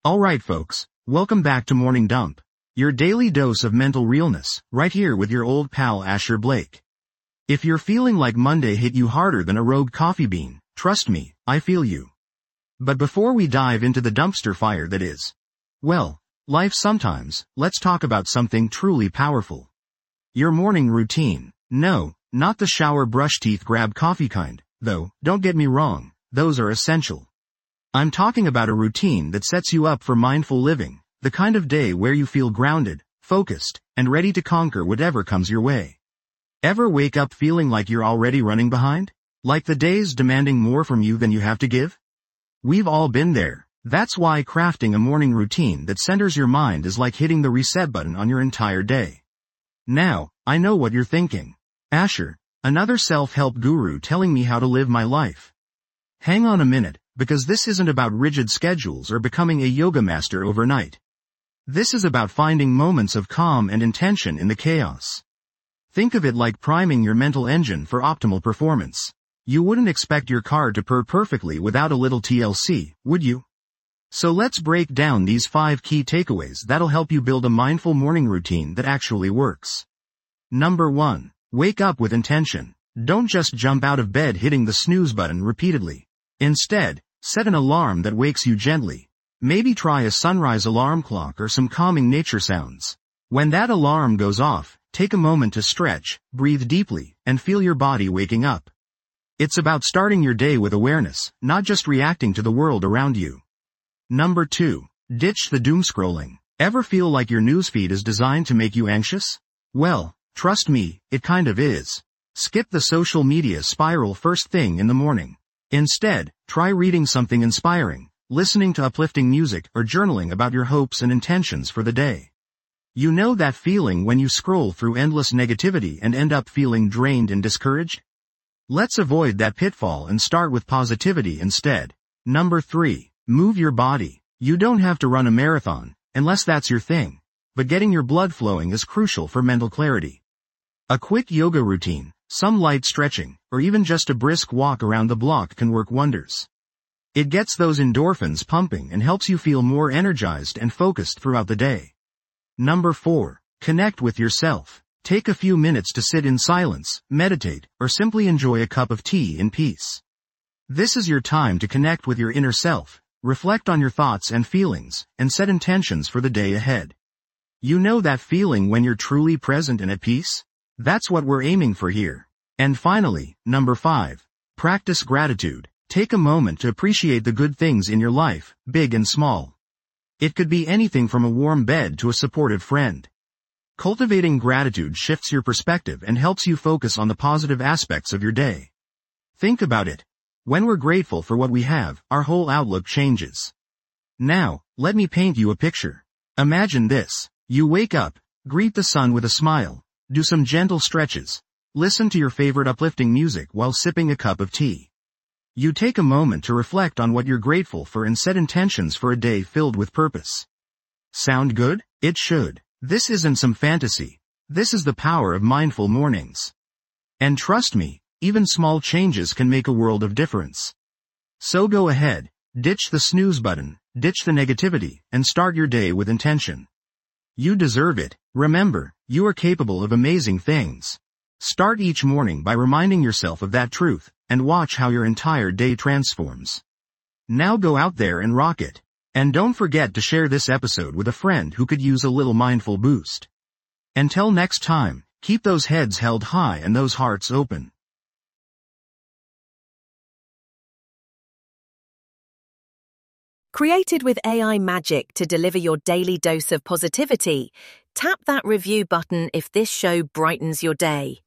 Alright folks, welcome back to Morning Dump. Your daily dose of mental realness, right here with your old pal Asher Blake. If you're feeling like Monday hit you harder than a rogue coffee bean, trust me, I feel you. But before we dive into the dumpster fire that is, well, life sometimes, let's talk about something truly powerful. Your morning routine. No, not the shower brush teeth grab coffee kind, though, don't get me wrong, those are essential. I'm talking about a routine that sets you up for mindful living, the kind of day where you feel grounded, focused, and ready to conquer whatever comes your way. Ever wake up feeling like you're already running behind? Like the day's demanding more from you than you have to give? We've all been there. That's why crafting a morning routine that centers your mind is like hitting the reset button on your entire day. Now, I know what you're thinking. Asher, another self-help guru telling me how to live my life. Hang on a minute, because this isn't about rigid schedules or becoming a yoga master overnight. This is about finding moments of calm and intention in the chaos. Think of it like priming your mental engine for optimal performance. You wouldn't expect your car to purr perfectly without a little TLC, would you? So let's break down these 5 key takeaways that'll help you build a mindful morning routine that actually works. Number 1. Wake up with intention. Don't just jump out of bed hitting the snooze button repeatedly. Instead, set an alarm that wakes you gently. Maybe try a sunrise alarm clock or some calming nature sounds. When that alarm goes off, take a moment to stretch, breathe deeply, and feel your body waking up. It's about starting your day with awareness, not just reacting to the world around you. Number 2. Ditch the doom scrolling. Ever feel like your newsfeed is designed to make you anxious? Well, trust me, it kind of is. Skip the social media spiral first thing in the morning. Instead, try reading something inspiring, listening to uplifting music, or journaling about your hopes and intentions for the day. You know that feeling when you scroll through endless negativity and end up feeling drained and discouraged? Let's avoid that pitfall and start with positivity instead. Number 3. Move your body. You don't have to run a marathon, unless that's your thing, but getting your blood flowing is crucial for mental clarity. A quick yoga routine, some light stretching, or even just a brisk walk around the block can work wonders. It gets those endorphins pumping and helps you feel more energized and focused throughout the day. Number 4. Connect with yourself. Take a few minutes to sit in silence, meditate, or simply enjoy a cup of tea in peace. This is your time to connect with your inner self, reflect on your thoughts and feelings, and set intentions for the day ahead. You know that feeling when you're truly present and at peace? That's what we're aiming for here. And finally, number 5. Practice gratitude. Take a moment to appreciate the good things in your life, big and small. It could be anything from a warm bed to a supportive friend. Cultivating gratitude shifts your perspective and helps you focus on the positive aspects of your day. Think about it. When we're grateful for what we have, our whole outlook changes. Now, let me paint you a picture. Imagine this. You wake up, greet the sun with a smile, do some gentle stretches, listen to your favorite uplifting music while sipping a cup of tea. You take a moment to reflect on what you're grateful for and set intentions for a day filled with purpose. Sound good? It should. This isn't some fantasy. This is the power of mindful mornings. And trust me, even small changes can make a world of difference. So go ahead, ditch the snooze button, ditch the negativity, and start your day with intention. You deserve it. Remember, you are capable of amazing things. Start each morning by reminding yourself of that truth, and watch how your entire day transforms. Now go out there and rock it. And don't forget to share this episode with a friend who could use a little mindful boost. Until next time, keep those heads held high and those hearts open. Created with AI magic to deliver your daily dose of positivity, tap that review button if this show brightens your day.